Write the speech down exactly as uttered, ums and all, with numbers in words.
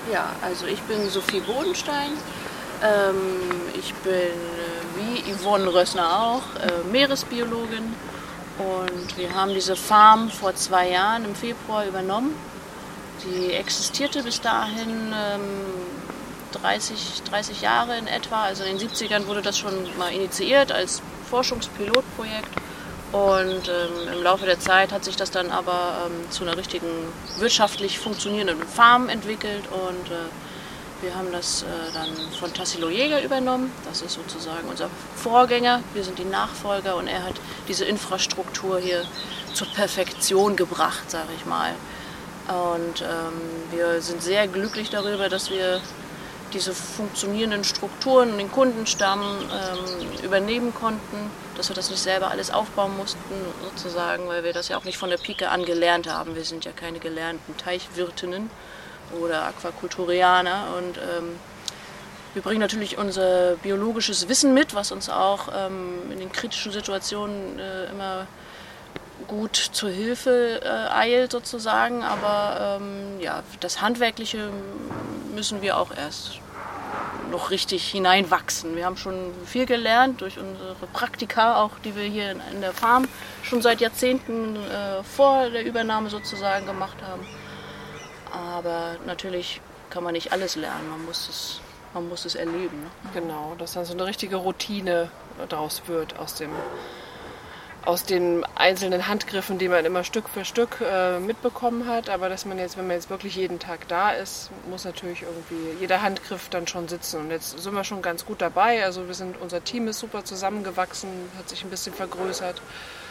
Ja, also ich bin Sophie Bodenstein. Ähm, ich bin, äh, wie Yvonne Rössner auch, äh, Meeresbiologin. Und wir haben diese Farm vor zwei Jahren im Februar übernommen. Die existierte bis dahin ähm, dreißig, dreißig Jahre in etwa. Also in den siebzigern wurde das schon mal initiiert als Forschungspilotprojekt. Und ähm, im Laufe der Zeit hat sich das dann aber ähm, zu einer richtigen wirtschaftlich funktionierenden Farm entwickelt. Und äh, wir haben das äh, dann von Tassilo Jäger übernommen. Das ist sozusagen unser Vorgänger. Wir sind die Nachfolger und er hat diese Infrastruktur hier zur Perfektion gebracht, sage ich mal. Und ähm, wir sind sehr glücklich darüber, dass wir diese funktionierenden Strukturen und den Kundenstamm ähm, übernehmen konnten, dass wir das nicht selber alles aufbauen mussten, sozusagen, weil wir das ja auch nicht von der Pike an gelernt haben. Wir sind ja keine gelernten Teichwirtinnen oder Aquakulturianer und ähm, wir bringen natürlich unser biologisches Wissen mit, was uns auch ähm, in den kritischen Situationen äh, immer gut zur Hilfe äh, eilt sozusagen, aber ähm, ja, das Handwerkliche müssen wir auch erst noch richtig hineinwachsen. Wir haben schon viel gelernt durch unsere Praktika, auch die wir hier in der Farm schon seit Jahrzehnten äh, vor der Übernahme sozusagen gemacht haben. Aber natürlich kann man nicht alles lernen, man muss es, man muss es erleben. Ne? Genau, dass dann so eine richtige Routine daraus wird aus dem aus den einzelnen Handgriffen, die man immer Stück für Stück äh, mitbekommen hat. Aber dass man jetzt, wenn man jetzt wirklich jeden Tag da ist, muss natürlich irgendwie jeder Handgriff dann schon sitzen. Und jetzt sind wir schon ganz gut dabei. Also wir sind, unser Team ist super zusammengewachsen, hat sich ein bisschen vergrößert.